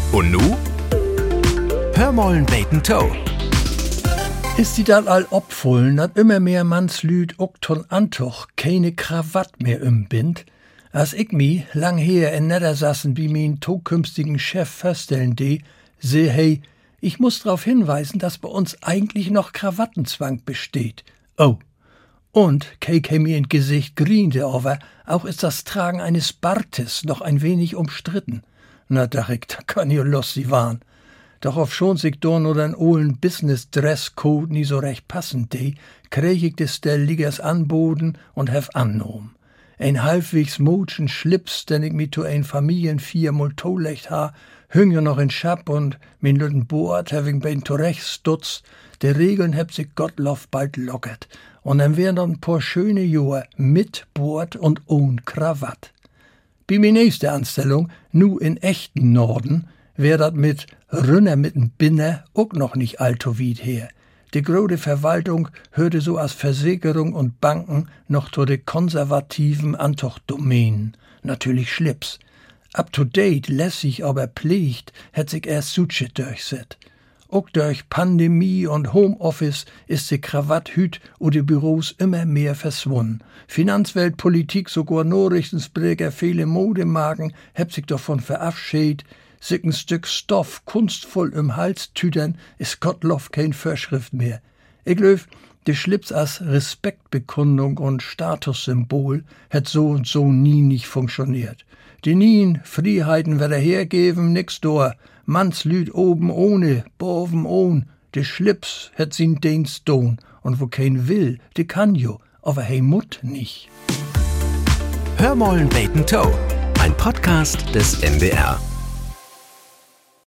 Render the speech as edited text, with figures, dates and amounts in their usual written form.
Und nu? Hörmollen beten Toe. Ist die dat all opfullen, dat immer mehr Mannslüd ook ton Antoch keine Krawatt mehr Bind? Als ich mi lang her in Niedersassen wie min zukünftigen Chef feststellen seh hey, ich muss darauf hinweisen, dass bei uns eigentlich noch Krawattenzwang besteht. Oh. Und kek mir in Gesicht griente, aber auch ist das Tragen eines Bartes noch ein wenig umstritten. Na, da kann jo lustig waren. Doch auf schon sich dorn oder ein ohlen Business-Dress-Code nie so recht passend krieg ich des der Liggers anboten und hef annohm. Ein halbwegs mutschen Schlips, den ich mi zu ein Familienvier mul tolecht ha, hüng jo noch in Schap und min lütten Board hef ich bein zurechtstutzt, de Regeln heb sich Gottlob bald lockert, und dann wären noch ein paar schöne Johr mit Board und ohn Krawatt. Bi mi nächste Anstellung, nu in echten Norden, wär dat mit Rünner mit'n Binner ook noch nicht allzu weit her. Die große Verwaltung hörte so als Versicherung und Banken noch zu de konservativen Antoch-Domänen. Natürlich Schlips. Up to date, lässig, aber pflegt, hätt sich erst Suche durchset. Ook durch Pandemie und Homeoffice ist die Krawatt-Hüt und die Büros immer mehr verschwunden. Finanzwelt, Politik, sogar Nachrichtensprecher, viele Modemagen, heb sich davon verabschiedet. Sich ein Stück Stoff kunstvoll im Hals tütern, ist Gottlob kein Vorschrift mehr. Ich löf, die Schlips als Respektbekundung und Statussymbol hätt so und so nie nicht funktioniert. Die nien Freiheiten wär hergeben, nix door. Mannslüd oben ohne, boven ohn. Die Schlips hätt sin Dienst don. Und wo kein will, die kann jo, aber hey Mut nicht. Hörmollen beten Toe. Ein Podcast des NDR.